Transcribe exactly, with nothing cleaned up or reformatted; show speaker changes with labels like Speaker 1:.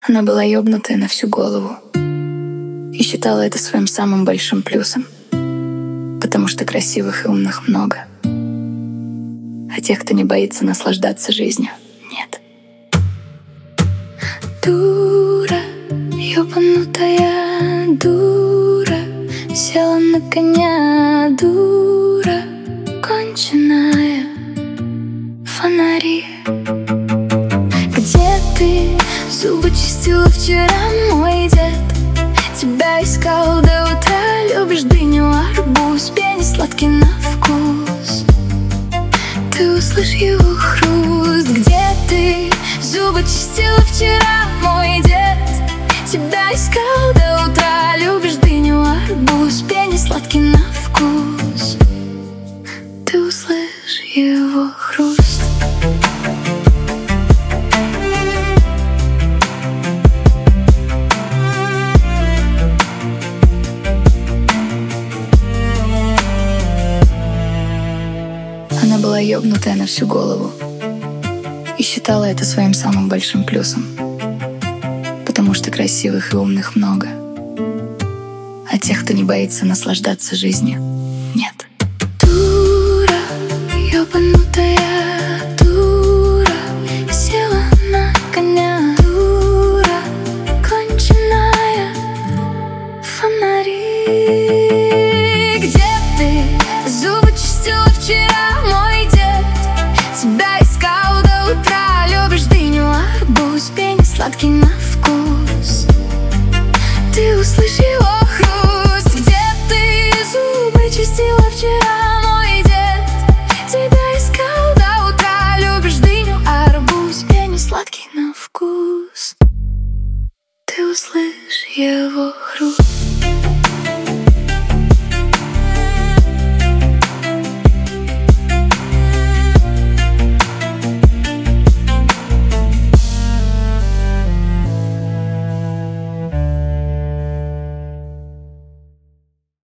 Speaker 1: Она была ёбнутая на всю голову и считала это своим самым большим плюсом, потому что красивых и умных много, а тех, кто не боится наслаждаться жизнью, нет. Дура, ёбанутая дура, села на коня, дура, конченая, фонари. Где ты? Зубы чистила вчера, мой дед. Тебя искал до утра, любишь дыню, арбуз, пенис сладкий на вкус. Ты услышь его хруст. Где ты? Зубы чистила вчера, мой дед. Тебя искал до утра, любишь дыню, арбуз, пенис сладкий на вкус. Ты услышь его хруст. Она была ёбнутая на всю голову и считала это своим самым большим плюсом, потому что красивых и умных много, а тех, кто не боится наслаждаться жизнью, нет. Дура, ёбанутая дура, села на коня, дура, конченая, фонари. Где ты? Зубы чистила вчера, мой дед. Тебя искал до утра, любишь дыню, арбуз, пенис сладкий на вкус. Ты услышь его хруст. Где ты? Зубы чистила вчера, мой дед. Тебя искал до утра, любишь дыню, арбуз, пенис сладкий на вкус. Ты услышь его хруст.